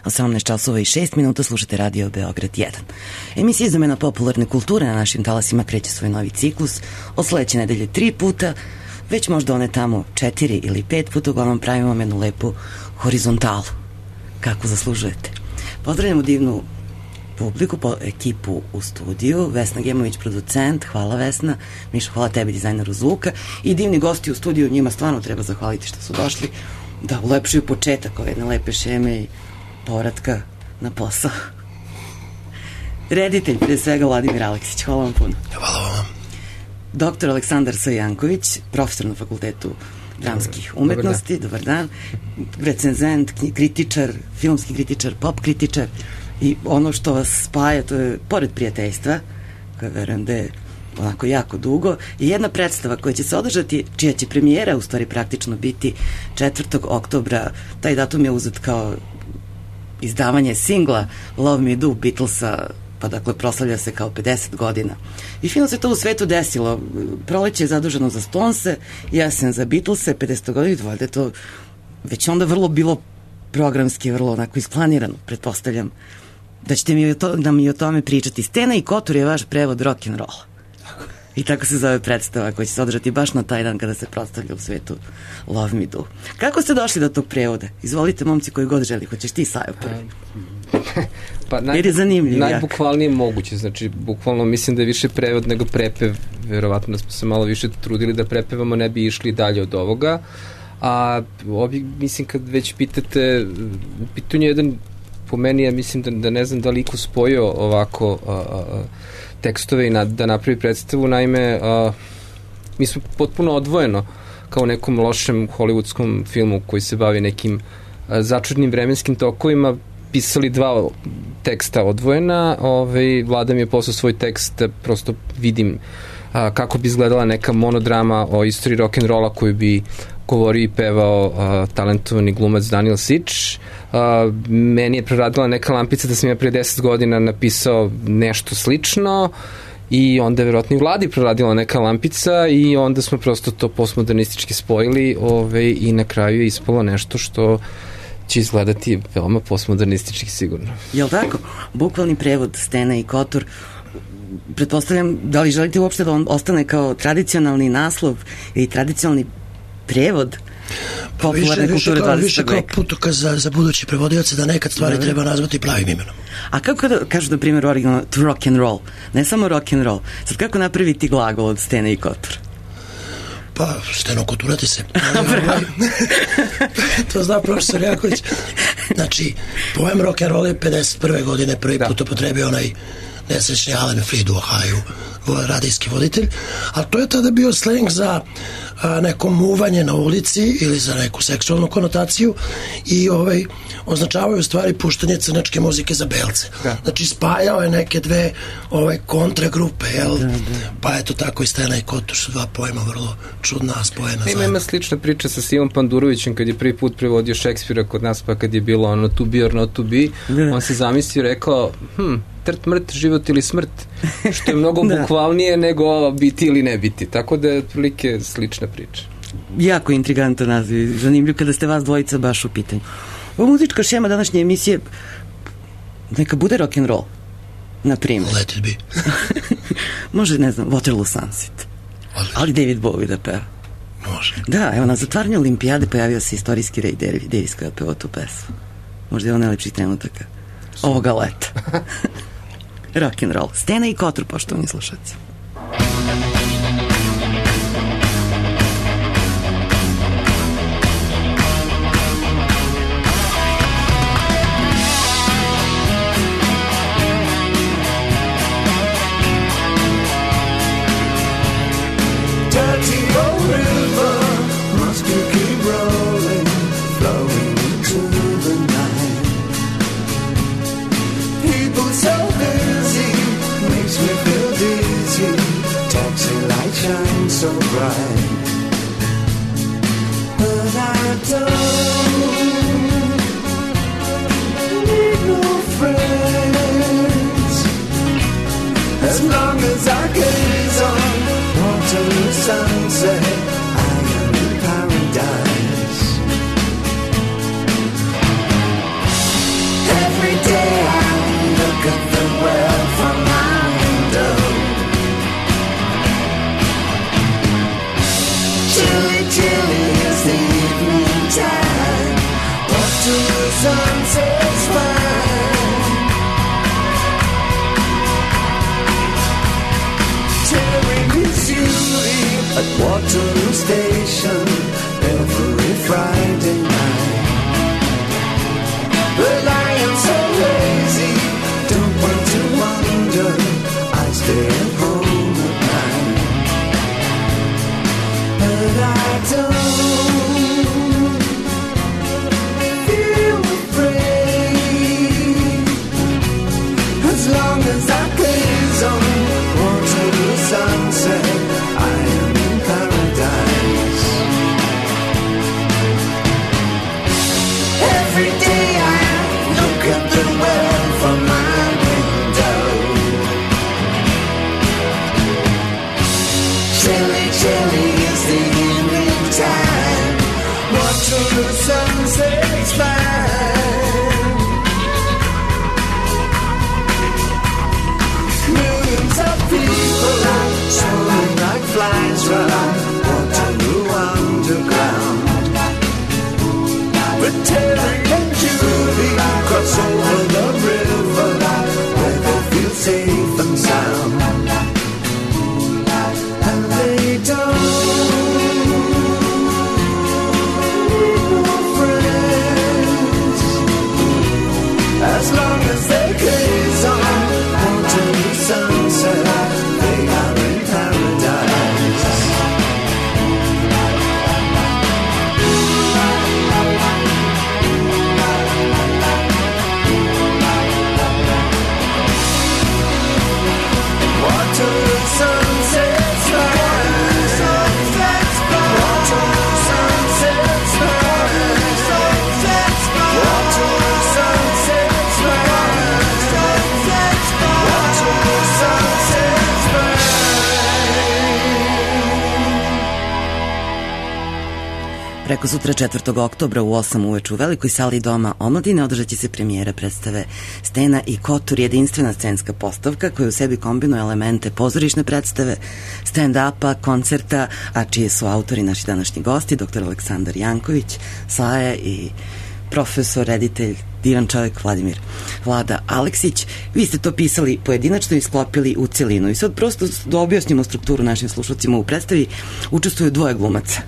18 časova i 6 minuta slušate Radio Beograd 1. Emisija iz domena popularne kulture na našim talasima kreće svoj novi ciklus. Od sledeće nedelje 3 puta, već možda one tamo 4 ili 5 puta, uglavnom pravimo vam jednu lepu horizontalu. Kako zaslužujete. Pozdravljamo divnu publiku, ekipu u studiju, Vesna Gemović, producent, hvala Vesna, Mišo, hvala tebi, dizajneru zvuka, i divni gosti u studiju, njima stvarno treba zahvaliti što su došli da ulepšuju početak ove jedne lepe šeme i povratka na posao. Reditelj, prije svega, Vladimir Aleksić, hvala vam puno. Hvala vam. Doktor Aleksandar Sajanković, profesor na Fakultetu dramskih umetnosti, dobar dan, recenzent, kritičar, filmski kritičar, pop kritičar, i ono što vas spaja, to je, pored prijateljstva, koja verujem da je onako jako dugo, je jedna predstava koja će se održati, čija će premijera u stvari praktično biti 4. oktobra. Taj datum je uzet kao izdavanje singla Love Me Do Beatlesa, pa dakle proslavlja se kao 50 godina. I fino se to u svetu desilo. Proleće je zaduženo za Stonese, jesen za Beatlese, 50 godina, valjda je to već onda vrlo bilo programski, vrlo onako isplanirano, pretpostavljam da ćete mi o tome pričati. Stena i Kotur je vaš prevod rock'n'rolla. I tako se zove predstava koja će se održati baš na taj dan kada se predstavlja u svetu Love Me Do. Kako ste došli do tog prevoda? Izvolite, momci, koji god želi. Hoćeš ti, Sajo, prvi? Pa jer je zanimljiv. Najbukvalnije moguće. Znači, bukvalno mislim da je više prevod nego prepev. Verovatno da smo se malo više trudili da prepevamo, ne bi išli dalje od ovoga. A mislim, kad već pitate, u pitanju jedan, po meni ja mislim da ne znam da li iko spojio ovako tekstove i da napravi predstavu. Naime, mi smo potpuno odvojeno, kao u nekom lošem hollywoodskom filmu koji se bavi nekim začudnim vremenskim tokovima, pisali 2 teksta odvojena. Vlada mi je poslao svoj tekst da prosto vidim kako bi izgledala neka monodrama o istoriji rock'n'rolla koju bi govorio i pevao talentovani glumac Daniel Sič. Meni je proradila neka lampica da sam ja pre 10 godina napisao nešto slično i onda je verovatno i Vladi proradila neka lampica i onda smo prosto to postmodernistički spojili i na kraju je ispalo nešto što će izgledati veoma postmodernistički sigurno. Jel' tako? Bukvalni prevod Stena i Kotur. Pretpostavljam, da li želite uopšte da on ostane kao tradicionalni naslov ili tradicionalni prevod popularne kulture 20. veka? Više kao putokaz za budući prevodioce, da nekad stvari treba nazvati pravim imenom. A kako kada kažu, na primjer, originalno to rock and roll, ne samo rock and roll, sad kako napraviti glagol od Stene i Kotur? Pa, stenokoturati se. To zna profesor Jaković. Znači, pojem rock and roll je 51. godine prvi put upotrebio onaj nesrećni Alan Freed u Ohaju, radijski voditelj, a to je tada bio sleng za neko muvanje na ulici ili za neku seksualnu konotaciju i označavaju u stvari puštanje crnačke muzike za belce. Znači spajao je neke dve kontragrupe, jel? Pa eto tako i Stena i Kotur su 2 pojma vrlo čudna spojena zajedno. Ima slična priča sa Simom Pandurovićem kad je prvi put prevodio Šekspira kod nas, pa kad je bilo ono to be or not to be, on se zamislio i rekao trt mrt, život ili smrt, što je mnogo bukvalnije nego biti ili ne biti. Tako da je otprilike slična priča. Jako intrigantan naziv, zanimljiv kada ste vas dvojica baš u pitanju. Ova muzička šema današnje emisije neka bude rock'n'roll, na primjer. Let it be. Može, ne znam, Waterloo Sunset. Ali David Bowie da peva. Može. Da, evo, na zatvaranju olimpijade pojavio se istorijski Ray Davies koja peva tu pesmu. Možda je on najlepših trenutaka ovoga leta. Rock'n'roll. Stena i Kotur, poštovani slušalci. So bright, but I don't need no friends as long as I gaze on Waterloo sunset. I am in paradise. Hey, at the world from my window. Chilly, chilly is the evening time. Watching the sunsets fine. Millions of people are soaring like flies round Waterloo Underground. But Terry and Julie cross over the river where they feel safe and sound. And they don't know friends as long as they gaze on Waterloo sunset. They are in paradise. Waterloo sunsets fine. Waterloo sunsets fine. Waterloo sunsets fine. Waterloo sunsets fine. Preko sutra 4. oktobra u 8 uveče u velikoj sali Doma omladine održat će se premijera predstave Stena i Kotur, jedinstvena scenska postavka koja u sebi kombinuje elemente pozorišne predstave, stand-upa, koncerta, a čije su autori naši današnji gosti, dr. Aleksandar Janković, Saja i profesor, reditelj, divan čovjek Vlada Aleksić. Vi ste to pisali pojedinačno i sklopili u celinu. I sad prosto da objasnimo strukturu našim slušalcima. U predstavi učestvuju dvoje glumaca.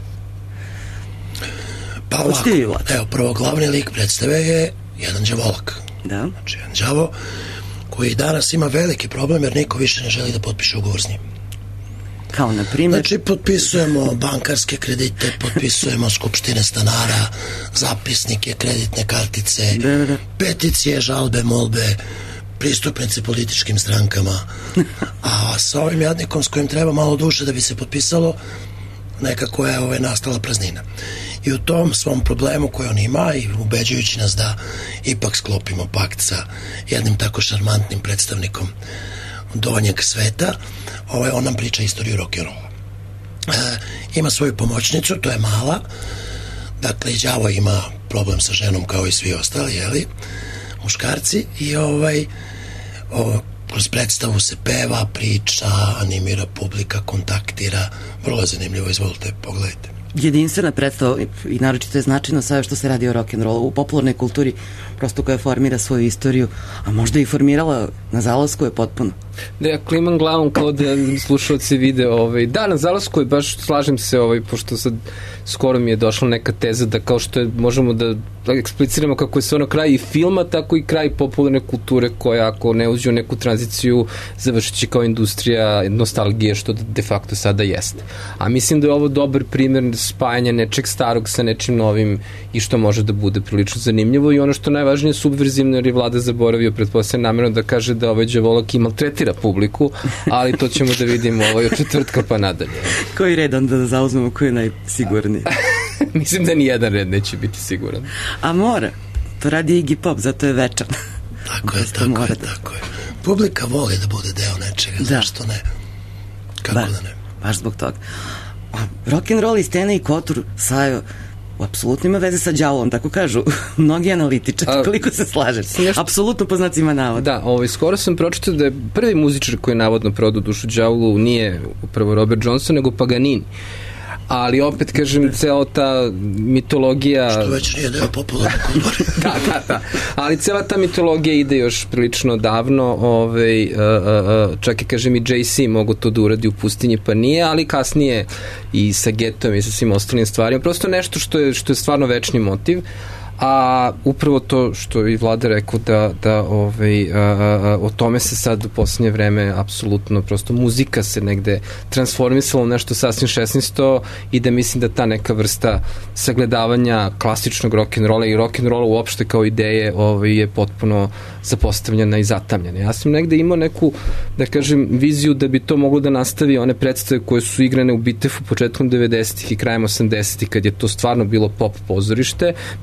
Pa ovako, evo, prvo glavni lik predstave je jedan đavolak. Da. Znači, jedan đavo koji danas ima veliki problem jer niko više ne želi da potpiše ugovor s njim. Kao na primjer? Znači, potpisujemo bankarske kredite, potpisujemo skupštine stanara, zapisnike, kreditne kartice, peticije, žalbe, molbe, pristupnice političkim strankama. A sa ovim jadnikom s kojim treba malo duše da bi se potpisalo, nekako je nastala praznina. I u tom svom problemu koji on ima i ubeđujući nas da ipak sklopimo pakt sa jednim tako šarmantnim predstavnikom donjeg sveta, on nam priča istoriju rock'n'rolla. Ima svoju pomoćnicu, to je Mala. Dakle, đavo ima problem sa ženom kao i svi ostali, jeli, muškarci, i kroz predstavu se peva, priča, animira publika, kontaktira. Vrlo zanimljivo, izvolite, pogledajte. Jedinstvena predstava i naročito je značajno sve što se radi o rock'n'rollu u popularnoj kulturi, prosto koja formira svoju istoriju, a možda i formirala na Zalasku je potpuno. Da, ja klimam glavom kao da slušalci vide, da, na Zalasku je baš, slažem se, pošto sad skoro mi je došla neka teza da kao što možemo da ekspliciramo kako je sve ono kraj i filma, tako i kraj popularne kulture koja ako ne uđe u neku tranziciju završit će kao industrija nostalgije, što de facto sada jeste. A mislim da je ovo dobar primjer spajanja nečeg starog sa nečim novim i što može da bude prilično zanimljivo i ono što najvažnije subverzivno, jer je Vlada zaboravio pretpostavljeno namjerno da kaže da ovaj đavolak i maltretira publiku, ali to ćemo da vidimo od četvrtka pa nadalje. Koji red onda da zauzmemo, koji je najsigurniji? Mislim da nijedan red neće biti siguran. A mora. To radi Iggy Pop, zato je večan. Tako je. Publika voli da bude deo nečega, zašto ne? Kako da ne? Baš zbog toga. A rock'n'roll i Stena i Kotur, Sajo, apsolutno ima veze sa đavolom, tako kažu mnogi analitičari, koliko se slažem. Apsolutno po znacima navoda. Da, skoro sam pročitao da je prvi muzičar koji je navodno prodao dušu đavolu nije upravo Robert Johnson, nego Paganini. Ali opet, kažem, cela ta mitologija... Što već nije deo popularne kulture. Da. Ali cela ta mitologija ide još prilično davno. Čak i, kažem, i Jay-Z mogu to da uradi u pustinji, pa nije, ali kasnije i sa Getom i sa svim ostalim stvarima. Prosto nešto što je stvarno večni motiv. A upravo to što i Vlada rekao da o tome se sad u posljednje vreme apsolutno prosto muzika se negde transformisala u nešto sasvim 16. i da mislim da ta neka vrsta sagledavanja klasičnog rock'n'rolla i rock'n'rolla uopšte kao ideje je potpuno zapostavljena i zatamljena. Ja sam negde imao neku, da kažem, viziju da bi to moglo da nastavi one predstave koje su igrane u Bitefu početkom 90-ih i krajem 80-ih kad je to stvarno bilo pop pozorište, međutim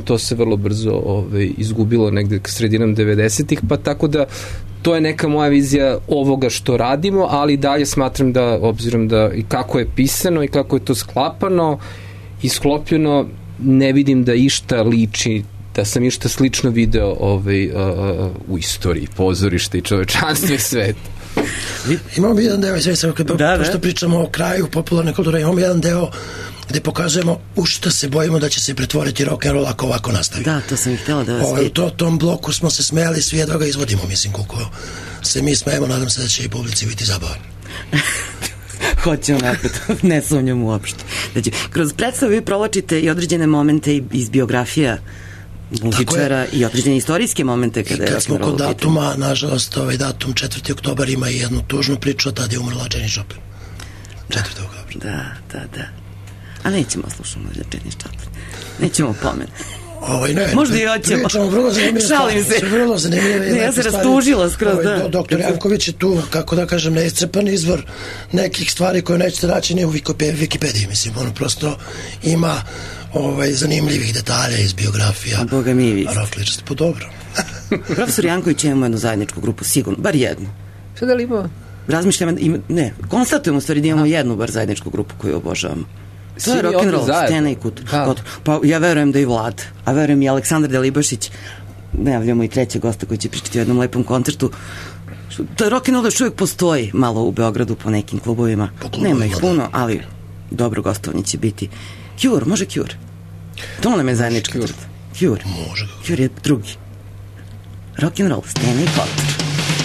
to se vrlo brzo izgubilo negde sredinom 90-ih, pa tako da to je neka moja vizija ovoga što radimo, ali dalje smatram da, obzirom da i kako je pisano i kako je to sklapano i sklopljeno, ne vidim da išta liči, da sam išta slično video u istoriji pozorišta i čovečanstva i sveta. Imamo jedan deo, pošto pričamo o kraju popularne kulture, imamo jedan deo gde pokazujemo u što se bojimo da će se pretvoriti rock'n'roll ako ovako nastavi. Da, to sam ih htjela da vas u tom bloku smo se smejali, svi jedva ga izvodimo, mislim, koliko se mi smejemo, nadam se da će i publici biti zabavan. Hoćemo napred, ne sumnjam uopšte. Znači, kroz predstavu vi provlačite i određene momente iz biografija muzičara i određene istorijske momente kada je kad smo kod datuma, nažalost, ovaj datum 4. oktobar ima i jednu tužnu priču, tad je umrla Janis Joplin. 4. oktobar. Da. A nećemo slušati Janis Joplin. Nećemo pomen. Ne, možda i hoćemo. Pričamo vrlo zanimljive stvari. Šalim se. Vrlo zanimljive. Ja se rastužila skroz, da. Doktor Janković je tu, kako da kažem, neiscrpan izvor nekih stvari koje nećete naći ni u Wikipediji, mislim, ono prosto ima zanimljivih detalja iz biografija. A Boga mi vi. Rockličarstva, po dobro. Profesor Janković imamo jednu zajedničku grupu, sigurno, bar jednu. Šta da li ima? Razmišljamo, konstatujemo u stvari da imamo jednu bar zajedničku grupu koju obožavamo. To je rock'n'roll, Stena i Kotor. Pa ja verujem da i Vlad, a verujem i Aleksandar Delibašić, najavljamo i trećeg gosta koji će pričati o jednom lepom koncertu. Rock'n'roll još uvijek postoji malo u Beogradu po nekim klubovima. Nema ih puno, ali dobro gostovanje će biti. Cure, može Cure? To nam je zajednička crta. Cure. Može. Cure je drugi. Rock'n'roll, Stena i Kotor.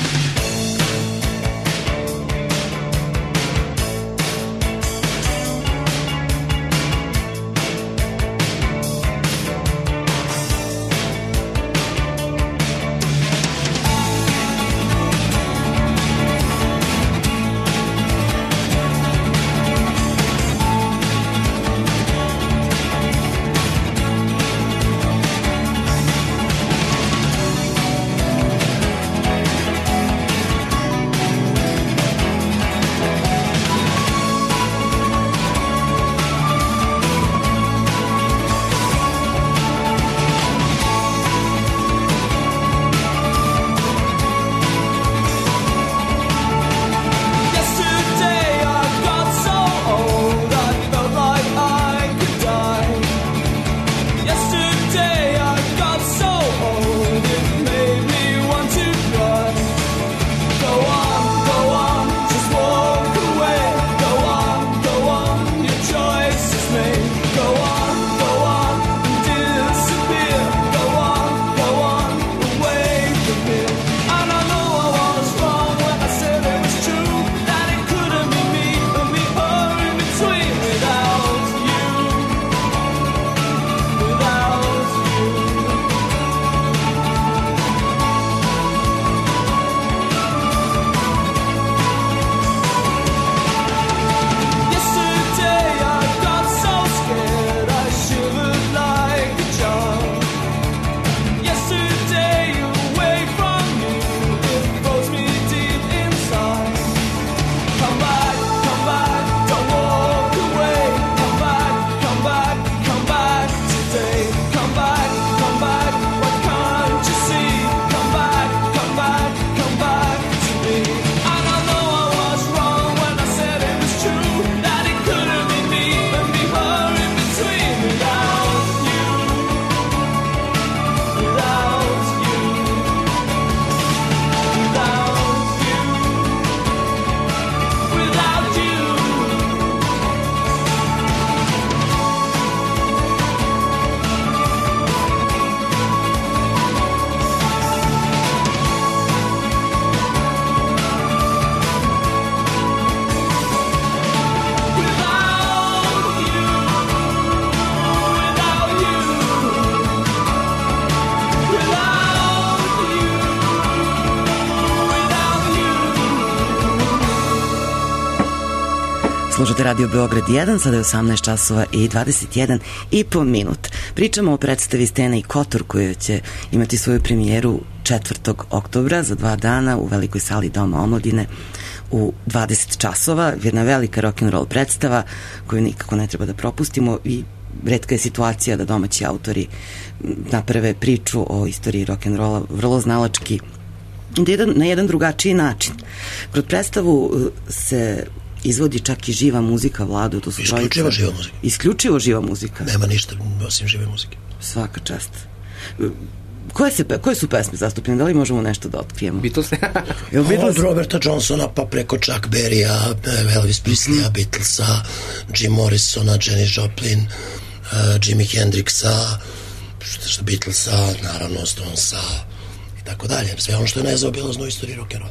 Slušate Radio Beograd 1, sada je 18 časova i 21 i po minut. Pričamo o predstavi Stena i Kotor koja će imati svoju premijeru 4. oktobra za 2 dana u velikoj sali Doma omladine u 20 časova. Jedna velika rock'n'roll predstava koju nikako ne treba da propustimo i retka je situacija da domaći autori naprave priču o istoriji rock'n'rolla vrlo znalački, na jedan drugačiji način. Kroz predstavu se izvodi čak i živa muzika, Vlado, to su isključivo živa muzika. Isključivo živa muzika. Nema ništa osim žive muzike. Svaka čast. Koje su pesme zastupljene? Da li možemo nešto da otkrijemo? Beatles? Od Roberta Johnsona pa preko Chuck Berrya, Elvis Presleya, Beatlesa, Jim Morrisona, Janis Joplin, Jimi Hendrixa, Beatlesa, naravno Stonesa i tako dalje. Sve ono što je nezaobilazno u istoriji rock'n'rolla.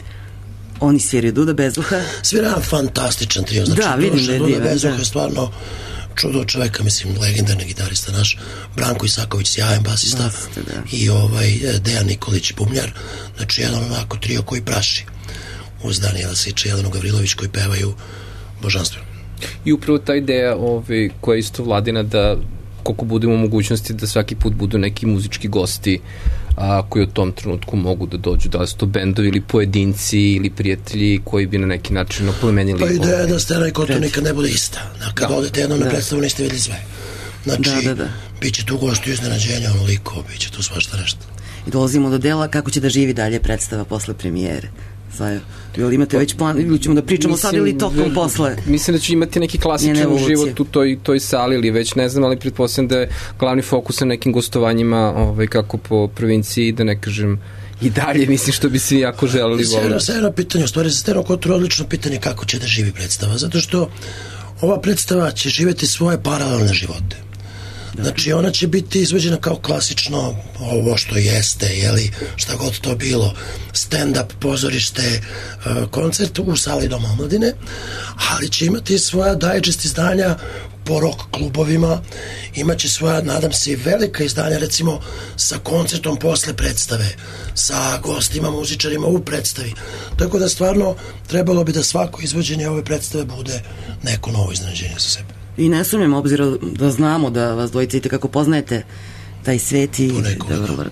Oni sviraju Duda Bezduha? Svira fantastičan trio. Znači, da, vidim da je Duda Bezduha je stvarno čudo čoveka, mislim, legendarni gitarista naš, Branko Isaković, sjajan basista, i Dejan Nikolić, bubnjar, znači jedan onako trio koji praši, uz Danijela Siča i Jelenu Gavrilović koji pevaju božanstveno. I upravo ta ideja koja je isto Vladina, da koliko budemo u mogućnosti da svaki put budu neki muzički gosti koji u tom trenutku mogu da dođu, da li su to bendovi ili pojedinci ili prijatelji koji bi na neki način oplemenili. Pa ideja je da scena i koto nikad ne bude ista. Kad odete jednom na predstavu niste videli sve. Znači, bit će tu gostu iznenađenja, onoliko, bit će tu svašta nešto. I dolazimo do dela kako će da živi dalje predstava posle premijere. Ili imate već plan, ili ćemo da pričamo sad ili tokom posle? Mislim da će imati neki klasičan život u toj sali ili već ne znam, ali pretpostavljam da je glavni fokus na nekim gostovanjima kako po provinciji, da ne kažem i dalje, mislim što bi svi jako želeli voliti. Sjajno pitanje, u stvari za Steno Kotor odlično pitanje kako će da živi predstava, zato što ova predstava će živjeti svoje paralelne živote. Znači, ona će biti izvođena kao klasično ovo što jeste, jeli, šta god to bilo, stand-up, pozorište, koncert u sali Doma omladine, ali će imati svoja digest izdanja po rock klubovima, imaće svoja, nadam se, velika izdanja, recimo sa koncertom posle predstave, sa gostima, muzičarima u predstavi. Tako da stvarno trebalo bi da svako izvođenje ove predstave bude neko novo iznenađenje za sebe. I ne sumnjam, obzirom da znamo da vas dvojica i tekako poznajete taj svet i... Ponekog.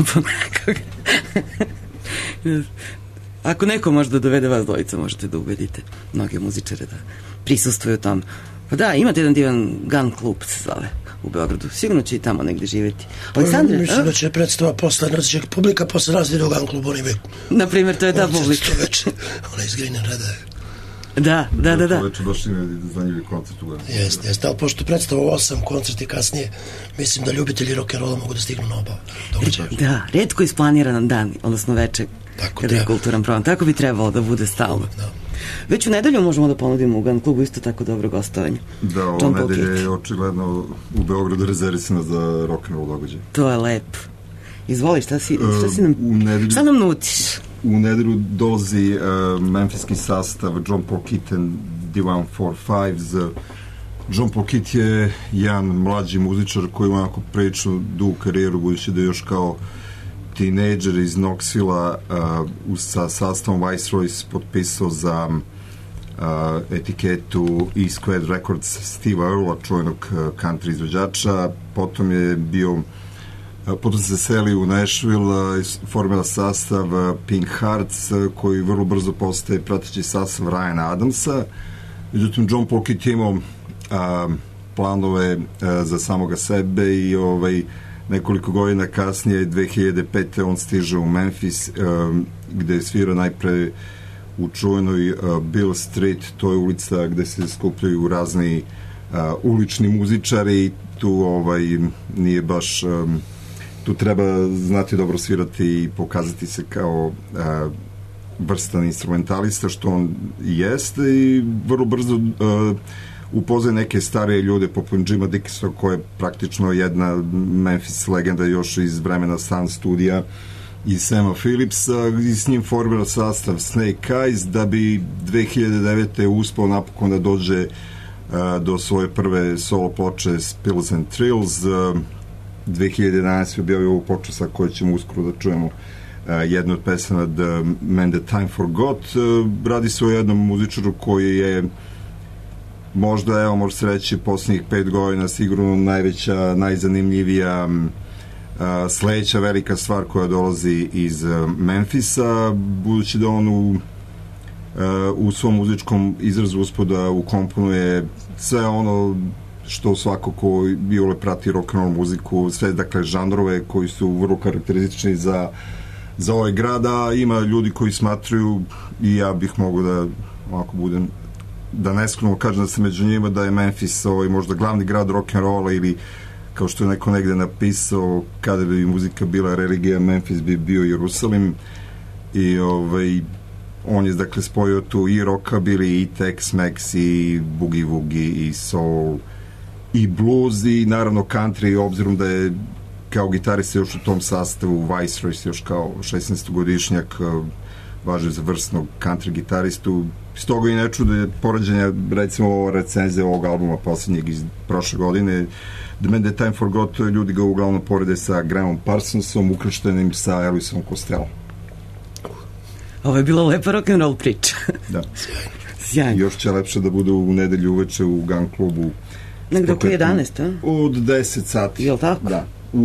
Ako neko može da dovede vas dvojica, možete da ubedite mnoge muzičare da prisustvuju tom. Pa da, imate jedan divan gun klub, se zove, u Beogradu. Sigurno će i tamo negde živjeti. Aleksandre, mislim da će predstava posle, će publika posle nas ide u gun klubu, oni bi... Naprimjer, to je ta publika. Ona iz Green Reda je. Da. To već baš ima zanimljivi koncert u Gledanu. Jeste, ali pošto predstava 8 koncerti kasnije, mislim da ljubitelji rock'n'rolla mogu da stignu na oba događaja. Da, retko isplaniran dan, odnosno veče, kada je kulturan program. Tako bi trebalo da bude stalno. Već u nedelju možemo da ponudimo u Gun klubu isto tako dobro gostovanje. Da, ovo nedelje je očigledno u Beogradu rezervisano za rock'n'roll događaj. To je lepo. Izvoli, šta nam nutiš? U nedelju dolazi memfiski sastav John Paul Kit and The 145s. John Paul Kit je jedan mlađi muzičar koji ima onako prilično dugu karijeru, budući da je još kao tinejdžer iz Knoxville sa sastavom Viceroy potpisao za etiketu East Quad Records Steve Earla, čuvenog country izvođača. Potom se seli u Nashville, formira sastav Pink Hearts, koji vrlo brzo postaje prateći sastav Ryana Adamsa. Međutim, John Paul Kit imao planove za samoga sebe i nekoliko godina kasnije, 2005. on stiže u Memphis, gde je svirao najpre u čuvenoj Bill Street, to je ulica gde se skupljaju razni ulični muzičari. Tu nije baš... Tu treba znati dobro svirati i pokazati se kao vrstan instrumentalista, što on jeste, i vrlo brzo upoznaje neke starije ljude poput Jima Dickinsona, koja je praktično jedna Memphis legenda još iz vremena Sun studija, i Sama Phillipsa, i s njim formira sastav Snake Eyes, da bi 2009. uspao napokon da dođe do svoje prve solo ploče Spills and Thrills. 2011. objavio ovu ploču sa kojoj ćemo uskoro da čujemo jednu od pesama The Man That Time Forgot. Radi se o jednom muzičaru koji je možda, može se reći, posljednjih 5 godina sigurno najveća, najzanimljivija sledeća velika stvar koja dolazi iz Memfisa, budući da on u svom muzičkom izrazu uspio da ukomponuje sve ono što svako ko iole prati rock and roll muziku, sve dakle žanrove koji su vrlo karakteristični za ovaj grad, a ima ljudi koji smatruju, i ja bih mogao da ovako budem, da neskromno kažem da se među njima, da je Memphis možda glavni grad rock and rolla, ili kao što je neko negde napisao, kada bi muzika bila religija, Memphis bi bio Jerusalim. I on je dakle spojio tu i rockabilly, i Tex-Mex, i boogie-woogie, i soul, i blues, i naravno country, obzirom da je kao gitarista još u tom sastavu, Viceroy još kao 16-godišnjak važi za vrstnog country gitaristu. S toga i ne čude poređenja, recimo recenzije ovog albuma poslednjeg iz prošle godine, The Man That Time Forgot, ljudi ga uglavnom porede sa Grahamom Parsonsom, ukrštenim sa Elvisom Costellom. Ovo je bila lepa rock'n'roll priča. Da. Sjajno. Još će lepše da bude u nedelju uveče u Gun klubu. Negde oko 11, a? Od 10 sati. Je li tako? Da. U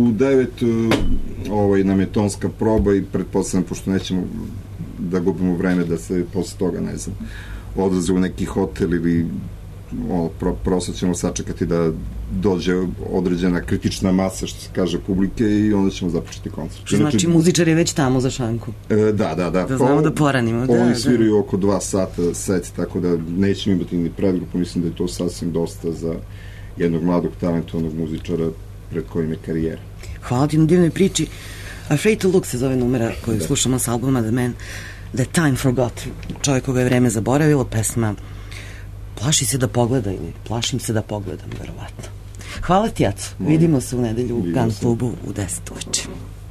9 nam je tonska proba i pretpostavljam, pošto nećemo da gubimo vreme da se posle toga, ne znam, odlaze u neki hotel ili prosto ćemo sačekati da dođe određena kritična masa, što se kaže, publike, i onda ćemo započeti koncert. Što znači muzičar je već tamo za šanku? Da. Da znamo da poranimo. Oni sviraju oko 2 sata set, tako da nećemo imati ni predgrupu, mislim da je to sasvim dosta za jednog mladog talentovnog muzičara pred kojim je karijera. Hvala ti na divnoj priči. Afraid to Look se zove numera koju slušamo s albuma The Man That Time Forgot. Čovjek koga je vreme zaboravilo, pesma Plaši se da pogleda, ili Plašim se da pogledam, verovatno. Hvala ti, Aco. Vidimo se u nedelju u Gun klubu u 10 uveče.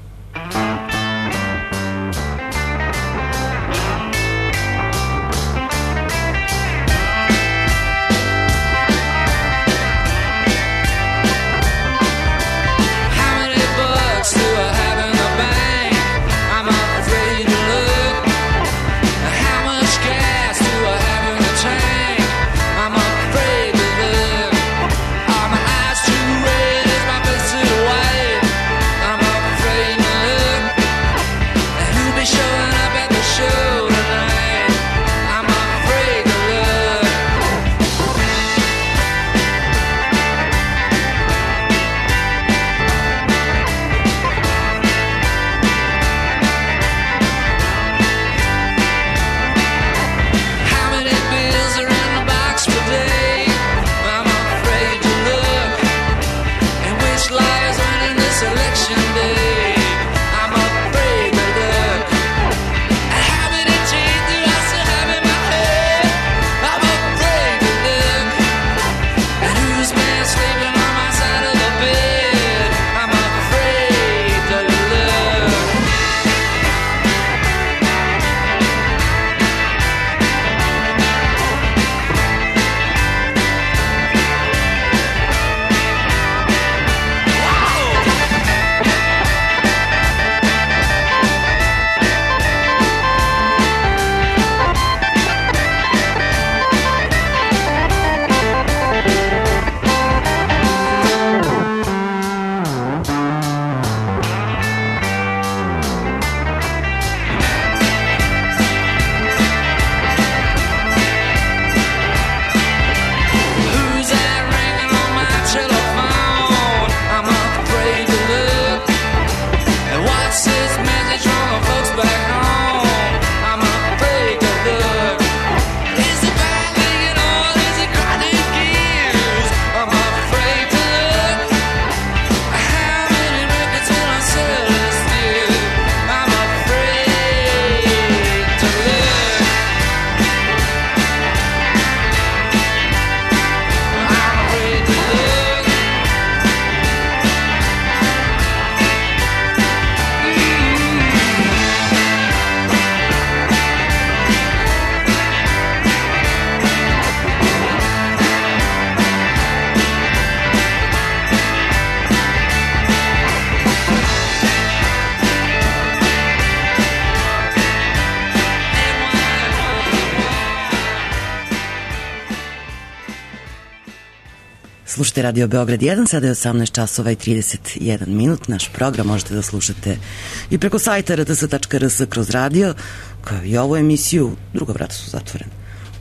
Slušajte Radio Beograd 1, sada je 18 časova i 31 minut. Naš program možete da slušate i preko sajta rts.rs kroz radio, kao i ovu emisiju. Druga vrata su zatvorena.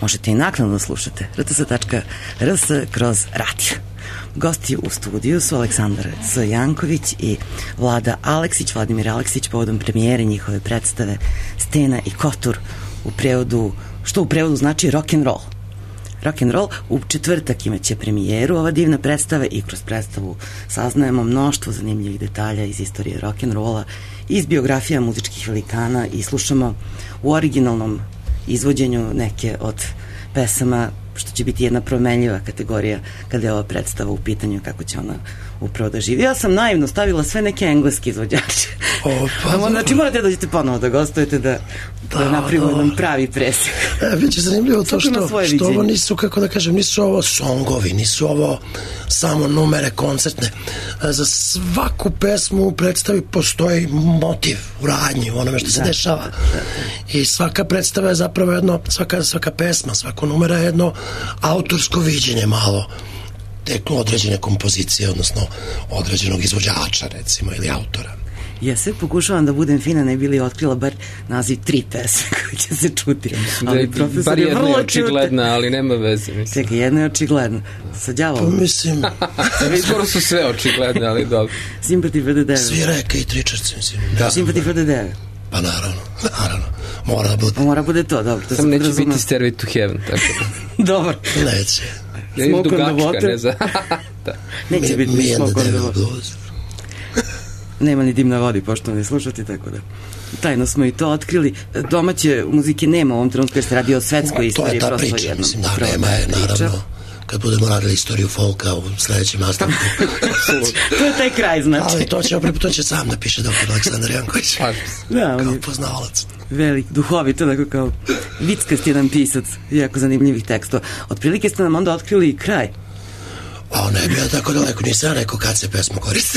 možete i naknadno slušati rts.rs kroz radio. Gosti u studiju su Aleksandar S. Janković i Vladimir Aleksić povodom premijere njihove predstave Stena i Kotur u prevodu, što u prevodu znači rock'n'roll. Rock'n'roll u četvrtak imaće premijeru ova divna predstava i kroz predstavu saznajemo mnoštvo zanimljivih detalja iz istorije rock'n'rolla, iz biografija muzičkih velikana i slušamo u originalnom izvođenju neke od pesama, što će biti jedna promenljiva kategorija kada je ova predstava u pitanju, kako će ona upravo da živi. Ja sam naivno stavila sve neke engleske izvođače. Znači morate da dođete ponovo da gostujete da napravimo jedan pravi presek. Biće zanimljivo to što ovo nisu, kako da kažem, nisu ovo songovi, nisu ovo samo numere koncertne. Za svaku pesmu u predstavi postoji motiv u radnji, u onome što se dešava. I svaka predstava je zapravo jedno, svaka pesma, svako numera je jedno autorsko viđenje malo određene kompozicije, odnosno određenog izvođača, recimo, ili autora. Ja sve pokušavam da budem fina, ne bi li otkrila bar naziv 3 pesme koje će se čuti. Ali bar jedna je očigledna, ali nema veze. Čekaj, jedna je očigledna. Sa đavolom. Pa mislim... Skoro su sve očigledne, ali dobro. Sympathy for the Devil. Svi Reka i Tričarci, mislim. Sympathy for the Devil. Pa naravno. Mora da bude. Mora bude to, dobro. Sam neće biti Stairway to Heaven, tako da. Dobro. Neće. Ja idem dugačka, ne za... Neće biti Me and the Devil Blues. Nema ni dim na vodi, pošto ne slušati, tako da tajno smo i to otkrili. Domaće muzike nema u ovom trenutku jer se radi o svetskoj istoriji. To je ta priča, mislim, nema je, naravno, kad budemo radili istoriju folka u sledećem nastavku. To je taj kraj, znači. Ali to će sam da piše doktor Aleksandar Janković, kao poznavalac. Velik, duhovit, onako kao vickast jedan pisac, jako zanimljivih tekstova. Otprilike ste nam onda otkrili i kraj. A ne bi ja tako daleko, nisam rekao kad se pesma koristi.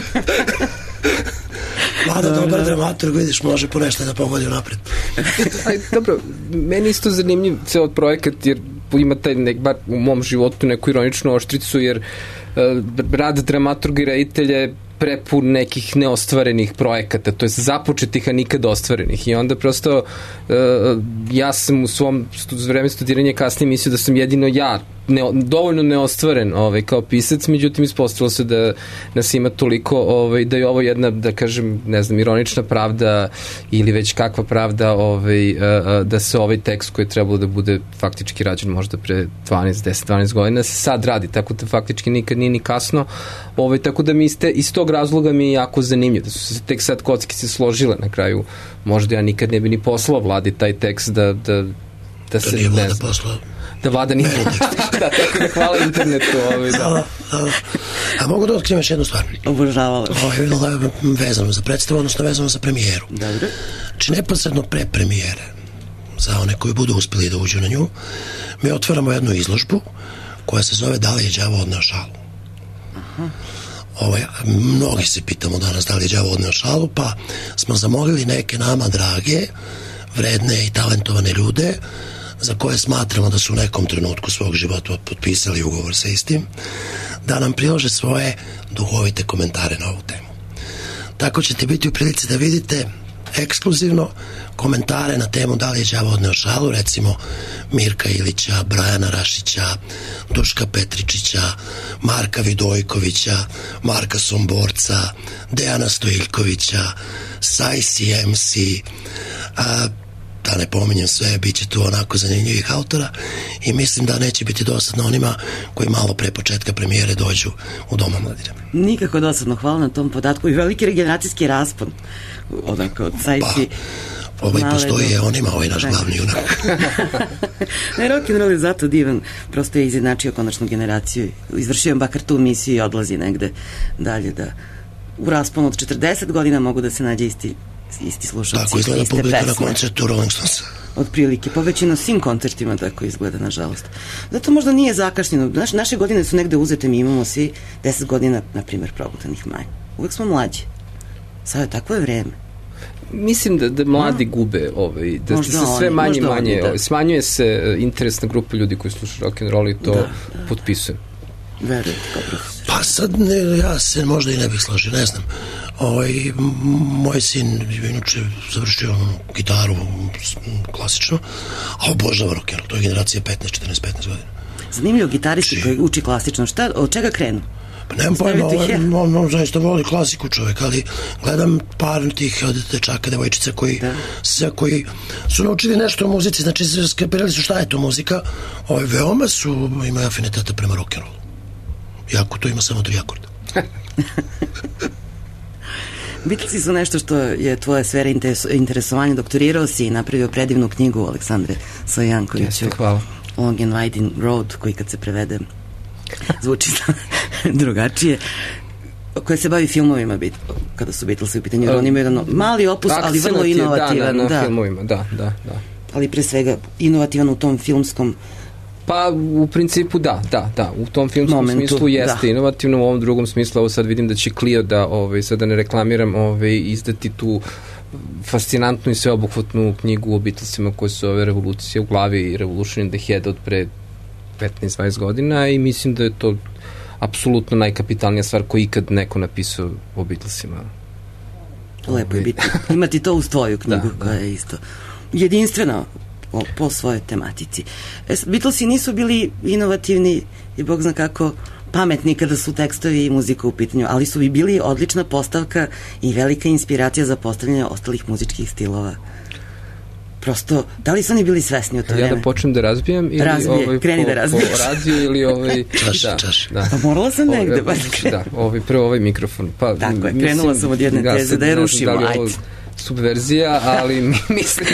Mada dobar dramaturg, vidiš, može po nešto da pogodi napred. Dobro, meni isto zanimljiv ceo projekat, jer ima taj, bar u mom životu, neku ironičnu oštricu, jer rad dramaturga i reditelja je prepun nekih neostvarenih projekata, to je započetih, a nikad ostvarenih. I onda prosto ja sam u svom vreme studiranja kasnije mislio da sam jedino ja dovoljno neostvaren kao pisac, međutim ispostavilo se da nas ima toliko, da je ovo jedna, da kažem, ne znam, ironična pravda ili već kakva pravda, da se ovaj tekst koji je trebalo da bude faktički rađen možda pre 10-12 godina se sad radi, tako da faktički nikad nije ni kasno, tako da mi iz tog razloga mi je jako zanimljivo, da su se tek sad kockice složile na kraju, možda ja nikad ne bi ni poslao Vladi taj tekst da se nije Vlada poslao. Da Vlada nije da, tako da hvala internetu. Da. A mogu da otkrijem još jednu stvar? Obožavala. Vezano za predstavu, odnosno vezano za premijeru. Dobro. Znači, neposredno pre premijere, za one koji budu uspeli da uđu na nju, mi otvaramo jednu izložbu koja se zove Da li je đavo odneo šalu. Mnogi se pitamo danas da li je đavo odneo šalu, pa smo zamolili neke nama drage, vredne i talentovane ljude za koje smatramo da su u nekom trenutku svog života potpisali ugovor sa istim, da nam prilože svoje duhovite komentare na ovu temu. Tako ćete biti u prilici da vidite ekskluzivno komentare na temu Da li je đavo odneo šalu, recimo Mirka Ilića, Brajana Rašića, Duška Petričića, Marka Vidojkovića, Marka Somborca, Dejana Stojiljkovića, Sajsi MC, da ne pominjem sve, bit će tu onako zanimljivih autora i mislim da neće biti dosadno onima koji malo pre početka premijere dođu u Dom omladine. Nikako dosadno, hvala na tom podatku i veliki regeneracijski raspon od Sajsi. Postoji je onima naš glavni junak. Ne, rock'n'roll je zato divan, prosto je izjednačio konačnu generaciju, izvršio makar tu misiju i odlazi negde dalje da u rasponu od 40 godina mogu da se nađe isti slušalci, tako izgleda publika na koncertu Rolling Stonesa. Otprilike, po većino svim koncertima tako izgleda, nažalost. Zato možda nije zakašnjeno. Naše godine su negde uzete, mi imamo svi 10 godina, na primjer, probutanih manja. Uvek smo mlađi. Sad je takvo je vreme. Mislim da mladi gube, da se sve manje smanjuje se interesna grupa ljudi koji slušaju rock'n'roll i to potpisujem. Verujete kao profesor. Pa sad, ja se možda i ne bih složio, ne znam. Moj sin inače završio gitaru klasično, a obožava rock and roll. To je generacija 15 godina. Zanimljivo, gitaristi koji uči klasično. Od čega krenu? Pa nemam pojma, on zaista voli klasiku čovek, ali gledam par tih dečaka, devojčica koji su naučili nešto o muzici, znači skapirali su šta je to muzika, veoma imaju afiniteta prema rock'n'rollu. Iako to ima samo 3 akorda. Beatlesi su nešto što je tvoja sfera interesovanja, doktorirao si i napravio predivnu knjigu Aleksandre Sojankoviću. Hvala. Long and Winding Road, koji kad se prevede zvuči drugačije, koja se bavi filmovima kada su Beatlesi u pitanju. Oni imaju jedan mali opus, ali vrlo inovativan. Na filmovima, da. Ali pre svega inovativan u tom filmskom. Pa u principu da, u tom filmskom smislu jeste inovativno, u ovom drugom smislu, ovo sad vidim da će Clio sad da ne reklamiram, izdati tu fascinantnu i sveobuhvatnu knjigu o Beatlesima koja se zove Revolucija u glavi i Revolution in the Head od pre 15-20 godina i mislim da je to apsolutno najkapitalnija stvar koju ikad neko napisao o Beatlesima. Lepo je biti. Imati to uz tvoju knjigu koja je isto jedinstvena po svojoj tematici. Beatlesi nisu bili inovativni i Bog zna kako pametni kada su tekstovi i muzika u pitanju, ali su bi bili odlična postavka i velika inspiracija za postavljanje ostalih muzičkih stilova. Prosto, da li su oni bili svesni o to vreme? Ja da počnem da razbijam ili kreni da razbijaš. Po radiju ili Čaš. Da. Pa morala sam negde. Prvo ovaj mikrofon. Pa, tako je, krenula sam od jedne teze da je rušimo, ajde. Subverzija, ali mislim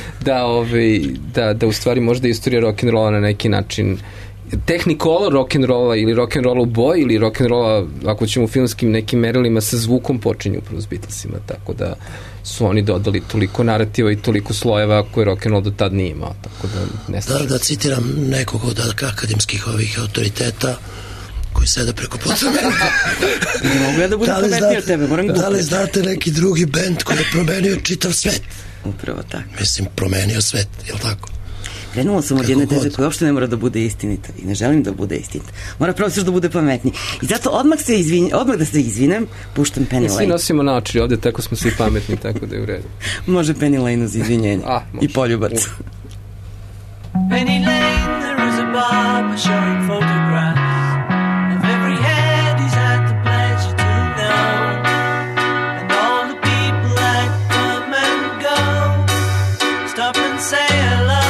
da u stvari možda istorija rock'n'rolla na neki način Technicolor rock'n'rolla ili rock'n'rolla u boji ili rock'n'rolla, ako ćemo u filmskim nekim merilima, sa zvukom počinju upravo s Beatlesima, tako da su oni dodali toliko narativa i toliko slojeva koje rock'n'roll do tad nije imao, tako da ne slažem. Da citiram nekog od akademskih ovih autoriteta koji sede preko puta mene. Ne mogu ja da budem pametniji od tebe, moram da li znate neki drugi bend koji je promenio čitav svet? Upravo tako. Mislim, promenio svet, je li tako? Krenula sam od jedne teze koja uopšte ne mora da bude istinita i ne želim da bude istinita. Mora profesor da bude pametniji. I zato odmah da se izvinem, puštam Penny Lane. Svi nosimo naočare ovde, tako smo svi pametni, tako da je u redu. Može Penny Lane uz izvinjenje i poljubac. Penny Lane, there is a barber showing photographs of every head he's had the pleasure to know, and all the people that come and go stop and say hello.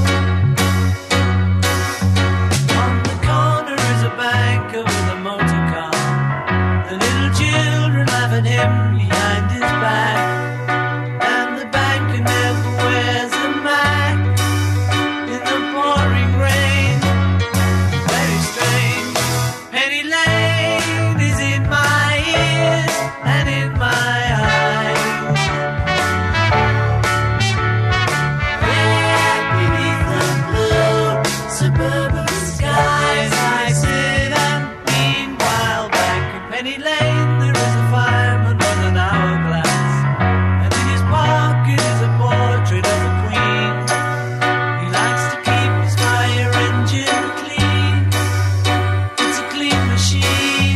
On the corner is a banker with a motor car, the little children laughing him behind his back, and the banker never wears a mask in the pouring rain. Very strange. Penny Lane is in my ears and in my eyes. There beneath the blue suburban skies I sit and meanwhile back in Penny Lane there is a fireman on an hourglass, and in his pocket is a portrait of a queen. He likes to keep his fire engine clean. It's a clean machine.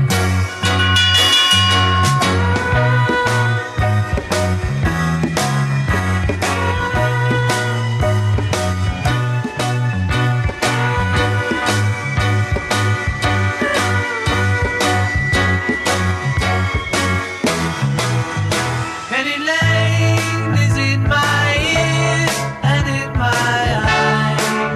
Penny Lane is in my ears and in my eyes.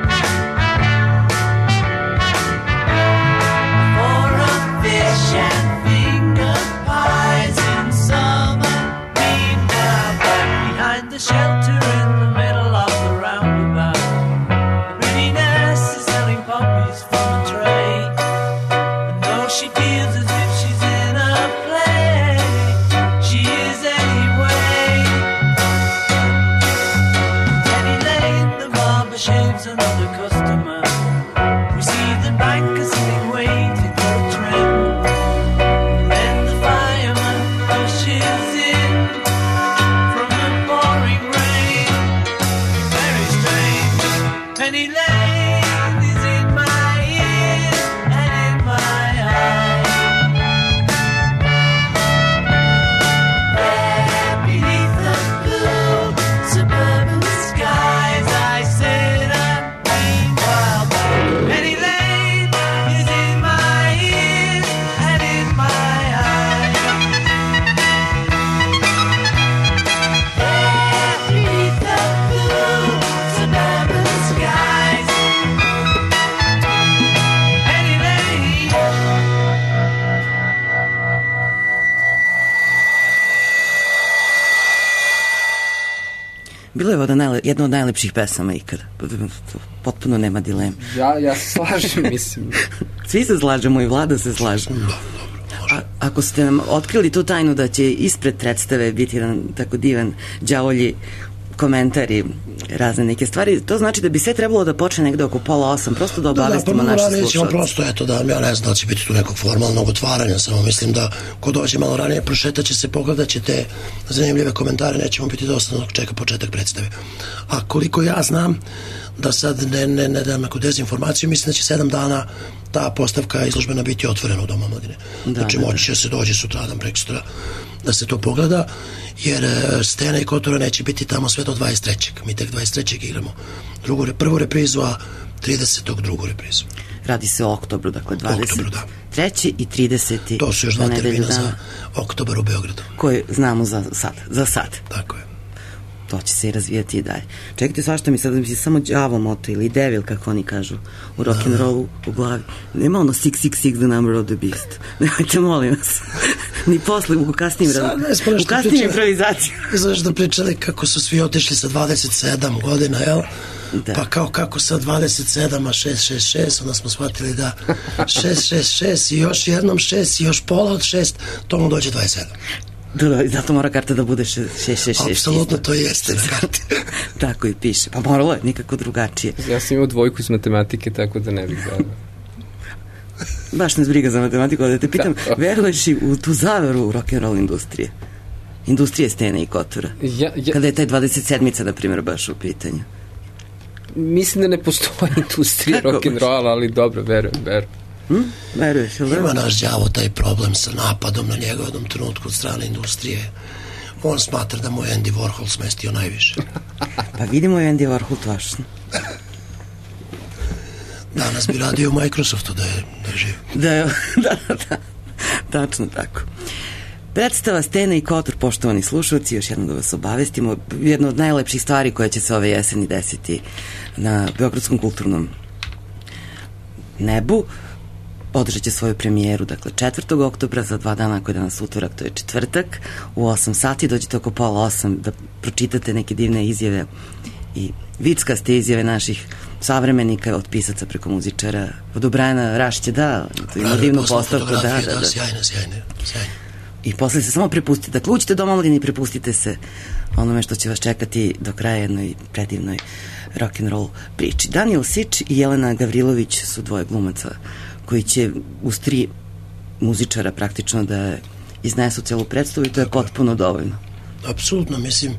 For a fish and finger pies in summer. Meanwhile, back behind the shelter in the middle of the roundabout, the pretty nurse is selling poppies from a tray. And though she feels as if she's in a play, she is anyway. Penny Lane, the barber shaves another customer. We see the banker sitting waiting for a trim. Then the fireman rushes in from the pouring rain. Bilo je jedna od najlepših pesama ikada. Potpuno nema dileme. Ja se slažem, mislim. Svi se slažemo i Vlada se slaže. Ako ste nam otkrili tu tajnu da će ispred predstave biti jedan tako divan đavolji komentari, razne neke stvari, to znači da bi sve trebalo da počne negde oko 7:30, prosto da obavestimo naše slušalce. Prosto, eto, da, ja ne znam da će biti tu nekog formalnog otvaranja, samo mislim da ko dođe malo ranije, prošetaće se, pogledat će te zanimljive komentare, nećemo biti dosta dok čeka početak predstave. A koliko ja znam, da sad ne dam neku dezinformaciju, mislim da će 7 dana ta postavka izložbena biti otvorena u Domu omladine. Znači moći će se dođe sutradan, prekosutra da se to pogleda, jer Stena i Kotora neće biti tamo sve do 23. Mi tek 23. igramo prvu reprizu, a 30. drugu reprizu. Radi se o oktobru, dakle 23. i 30. To su još 2 termina za oktobar u Beogradu. Koje znamo za sad. Tako je. To će se i razvijati i dalje. Čekajte, svašta mi sad misli samo đavo moto ili devil, kako oni kažu u rock'n'rollu u glavi. Nema ono 666 the number of the beast. Nemojte, molim vas. Ni posle, u kasnijim improvizacijama. Znaš da pričali kako su svi otišli sa 27 godina, jel? Da. Pa kako sad 27, a 666, onda smo shvatili da 666 i još jednom 6 i još pola od 6, to mu dođe 27. Da, zato mora karta da bude 666. Apsolutno to jeste na karti. Tako i piše. Pa moralo je nikako drugačije. Ja sam imao 2 iz matematike, tako da ne bih dao. Baš nas briga za matematiku, da te pitam, veruješ i u tu zaveru rock'n'roll industrije? Industrije Stene i Kotora? Kada je taj 27-ica, na primjer, baš u pitanju? Mislim da ne postoji industrija rock'n'rolla, ali dobro, verujem. Veruješ, ili? Ima naš đavo taj problem sa napadom na njega u jednom trenutku od strane industrije. On smatra da mu je Andy Warhol smestio najviše. Pa vidimo je Andy Warhol tačno. Danas bi radio u Microsoftu da je živ. Da, tačno tako. Predstava Stena i Kotor, poštovani slušalci, još jednom da vas obavestimo, jedna od najlepših stvari koja će se ove jeseni desiti na Beogradskom kulturnom nebu. Održat će svoju premijeru, dakle 4. oktobra, za 2 dana, koji je danas utorak, to je četvrtak, u 8 sati, dođete oko 7:30 da pročitate neke divne izjave i vickaste izjave naših savremenika, od pisaca preko muzičara, od Obrajana Rašće, to ima divnu postavku, sjajne. I posle se samo prepustite, dakle uđite do omladine i prepustite se onome što će vas čekati do kraja jednoj predivnoj rock'n'roll priči. Daniel Sič i Jelena Gavrilović su 2 glumaca koji će uz 3 muzičara praktično da iznesu celu predstavu i to je potpuno dovoljno. Apsolutno, mislim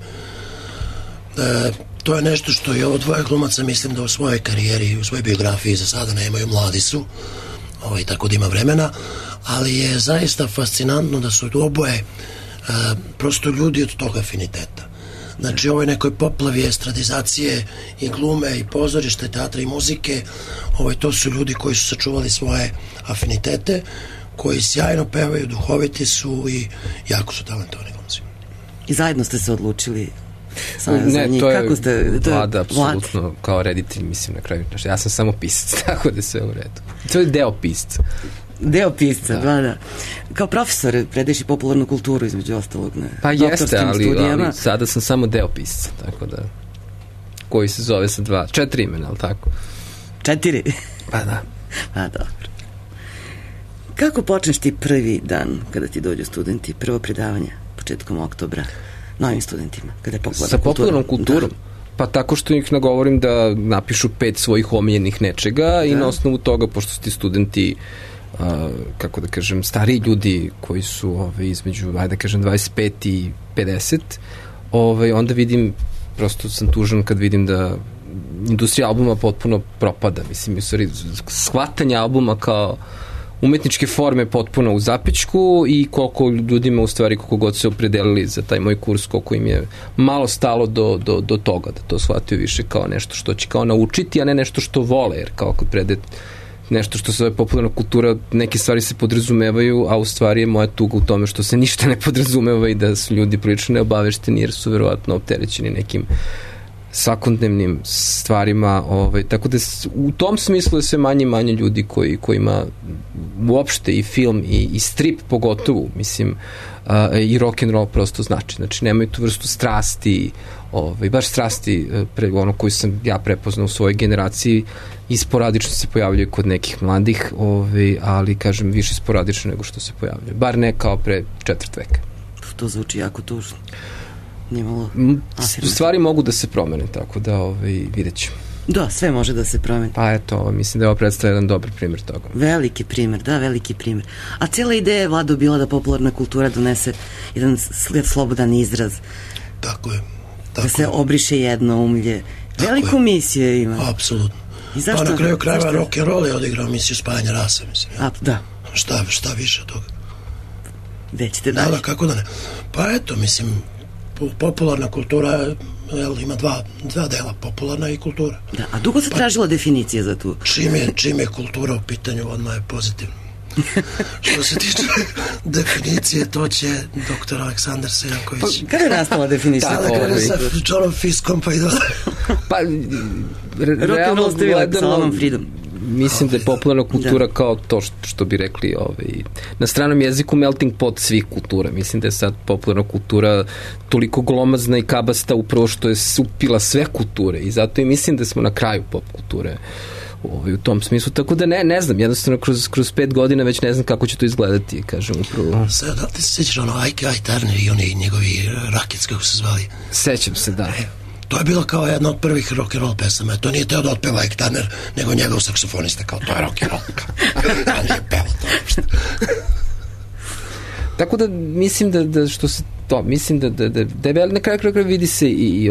to je nešto što i ovo 2 glumaca mislim da u svojoj karijeri, u svojoj biografiji za sada nemaju, mladi su, tako da ima vremena, ali je zaista fascinantno da su oboje prosto ljudi od tog afiniteta. Znači, ovoj nekoj poplavi estradizacije i glume i pozorište, teatra i muzike, to su ljudi koji su sačuvali svoje afinitete, koji sjajno pevaju, duhoviti su i jako su talentovani glumci. I zajedno ste se odlučili za njih? To je Vlada, apsolutno, kao reditelj, mislim, na kraju. Ja sam samo pisac, tako da sve u redu. To je deo pisca. Deo pisca, da. Kao profesor predaješ i popularnu kulturu, između ostalog, na doktorskim studijama. Ali sada sam samo deo pisca, tako da, koji se zove sa 4 imena, ali tako? 4? Pa da. Pa dobro. Kako počneš ti prvi dan kada ti dođu studenti, prvo predavanje početkom oktobra novim studentima, kada je popularna kultura? Sa popularnom kulturom? Pa tako što ih nagovorim da napišu 5 svojih omiljenih nečega i na osnovu toga, pošto su ti studenti kako da kažem, stariji ljudi koji su između, 25 i 50, onda vidim, prosto sam tužan kad vidim da industrija albuma potpuno propada, mislim, shvatanje albuma kao umetničke forme potpuno u zapećku i koliko ljudima, u stvari, koliko god se opredelili za taj moj kurs, koliko im je malo stalo do toga, da to shvatio više kao nešto što će kao naučiti, a ne nešto što vole, jer kao kod predet nešto što se zove popularna kultura, neke stvari se podrazumevaju, a u stvari je moja tuga u tome što se ništa ne podrazumeva i da su ljudi prilično neobavešteni jer su verovatno opterećeni nekim svakodnevnim stvarima, tako da u tom smislu je sve manje i manje ljudi kojima uopšte i film i strip pogotovo, mislim, i rock and roll prosto znači nemaju tu vrstu strasti, baš strasti ono koju sam ja prepoznao u svojoj generaciji i sporadično se pojavljaju kod nekih mladih, ali kažem više sporadično nego što se pojavljaju, bar ne kao pre 4 veka. To zvuči jako tužno. Stvari mogu da se promene, tako da vidjet ćemo. Da, sve može da se promeni. Pa eto, mislim da je ovo predstavlja jedan dobar primjer toga. Veliki primjer, da, veliki primjer. A cijela ideja je, Vlado, bila da popularna kultura donese jedan slobodan izraz. Tako je. Da se obriše jedno umlje. Veliku misiju ima. Apsolutno. Pa na kraju krajeva rock and roll je odigrao misiju spajanja rase, mislim. Da. Šta više od toga? Većete dalje. Da, kako da ne. Pa eto, mislim, popularna kultura ima dva dela, popularna i kultura. Da, a dugo se tražila definicija za tu? Čim je kultura u pitanju, odmah je pozitivno. Što se tiče definicije, to će doktor Aleksandar Sajanković. Pa, kada je nastala definicija? Da krene sa Johnom Fiskom pa i da... Pa, realno gledano, mislim da je popularna kultura kao to što bi rekli na stranom jeziku melting pot svih kultura. Mislim da je sad popularna kultura toliko glomazna i kabasta upravo što je supila sve kulture i zato i mislim da smo na kraju pop kulture u tom smislu, tako da ne znam, jednostavno kroz 5 godina već ne znam kako će to izgledati, kažem upravo. Sad, da ti se sjećaš Ike Turner i oni njegovi Rockets, kako se zvali? Sećam se, da. To je bilo kao jedna od prvih rock and roll pesama. To nije teo da otpeva Ike Turner, nego njegov saksofonista, kao to je rock and roll. A nije peva to uopšte. Tako da mislim da što se to, mislim da je na kraju vidi se i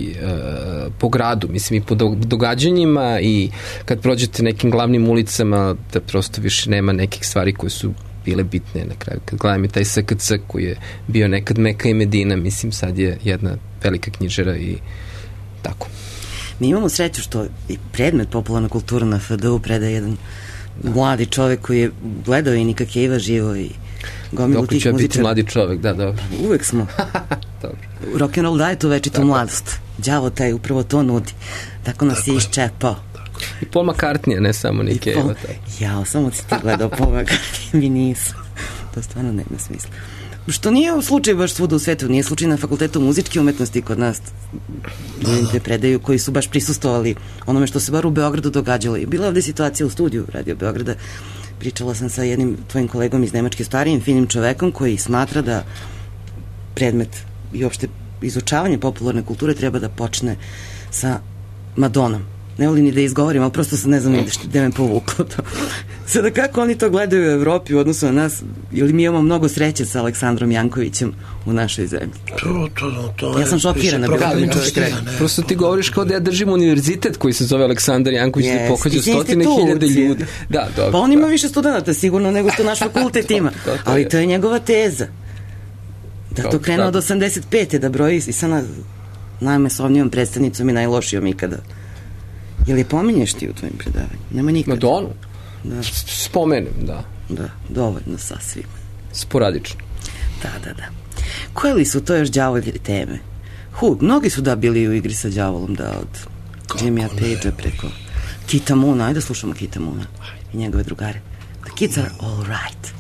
po gradu, mislim i po događanjima i kad prođete nekim glavnim ulicama da prosto više nema nekih stvari koje su bile bitne na kraju. Kad gledam i taj SKC koji je bio nekad Meka i Medina, mislim sad je jedna velika knjižara i tako. Mi imamo sreću što i predmet popularna kultura na FDU predaje jedan mladi čovek koji je gledao i Nika Cave-a živo i gomilu tih muzičara. Dok će biti mladi čovek, da, dobro. Uvek smo. Dobro. Rock'n'roll daje tu večitu mladost. Đavo taj upravo to nudi. Tako nas je iščepao. I Paul McCartney, ne samo Nick Cave. Jao, samo si ti gledao Paul McCartney, mi nisu. To stvarno nema smisla. Što nije u slučaju baš svuda u svetu, nije slučaj na Fakultetu muzičke umetnosti kod nas te predaju koji su baš prisustovali onome što se bar u Beogradu događalo. I bila je ovde situacija u studiju Radio Beograda. Pričala sam sa jednim tvojim kolegom iz Nemačke, starijim, finim čovekom koji smatra da predmet i uopšte izučavanje popularne kulture treba da počne sa Madonom. Ne volim ni da izgovorim, ali prosto ne znam gde me povuklo to. Sada kako oni to gledaju u Evropi u odnosu na nas, ili mi imamo mnogo sreće sa Aleksandrom Jankovićem u našoj zemlji? To ja sam šokirana. Prosto ti govoriš kao da ja držim univerzitet koji se zove Aleksandar Janković, da pohađa 100.000 ljudi. Da, dobro. Pa on ima više studenta sigurno nego što naš fakultet ima. Ali to je njegova teza. Da to krene od 85. da broji i sa najmasovnijom predstavnicom i najlošijom ikada. Je li pominješ ti u tvojim predavanju? Nema nikada. Madonu? Da. Spomenem, da. Da, dovoljno sasvim. Sporadično. Da. Koje li su to još đavolje teme? Mnogi su bili u igri sa đavolom, od Jimmya Pagea preko Kita Moona. Ajde da slušamo Kita Moona i njegove drugare. The kids are all right.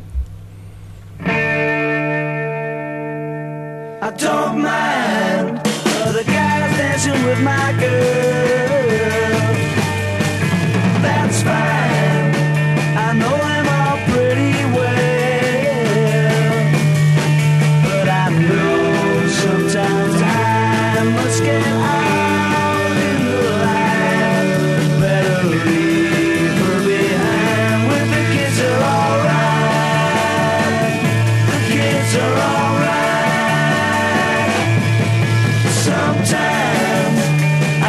I don't mind the guys dancing with my girl. That's fine. I know them all pretty well. But I know sometimes I must get out in the line. Better leave her behind when the kids are alright. The kids are alright. Sometimes I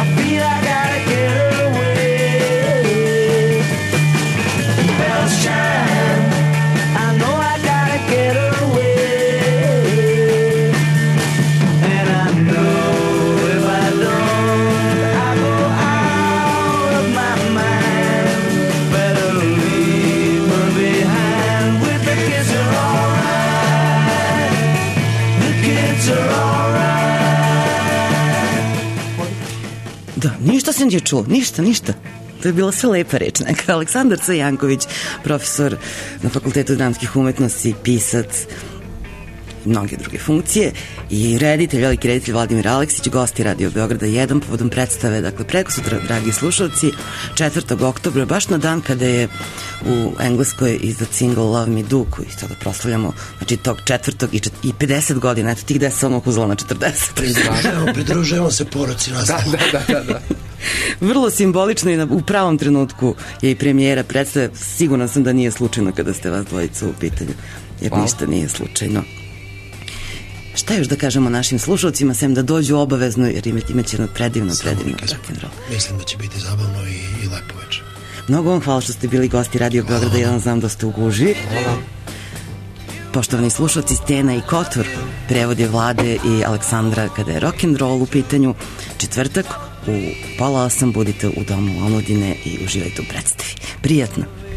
Da, ništa se nije čuo, ništa. To je bila sve lepa reč neka. Aleksandar C. Janković, profesor na Fakultetu dramskih umetnosti, pisac, mnoge druge funkcije i reditelj, veliki reditelj Vladimir Aleksić, gosti Radio Beograda 1 povodom predstave, dakle preko sutra, dragi slušalci, 4. oktobra, baš na dan kada je u Engleskoj izdat single Love Me Do, koji sada proslavljamo, znači tog 4. i 50 godina, eto tih 10 sam uzela na 40. Pridružujemo se poruci nas. Da. Vrlo simbolično i u pravom trenutku je i premijera predstave, siguran sam da nije slučajno kada ste vas dvojica u pitanju, jer ništa nije slučajno. Šta još da kažemo našim slušalcima, sem da dođu obavezno, jer imaće jedno predivno rock'n'roll. Mislim da će biti zabavno i lepo večer. Mnogo vam hvala što ste bili gosti Radio Beograda, ja vam znam da ste u gužvi. Poštovani slušalci, Stena i Kotor, prevod je Vlade i Aleksandra kada je rock'n'roll u pitanju. Četvrtak u 7:30 budite u Domu omladine i uživajte u predstavi. Prijatno!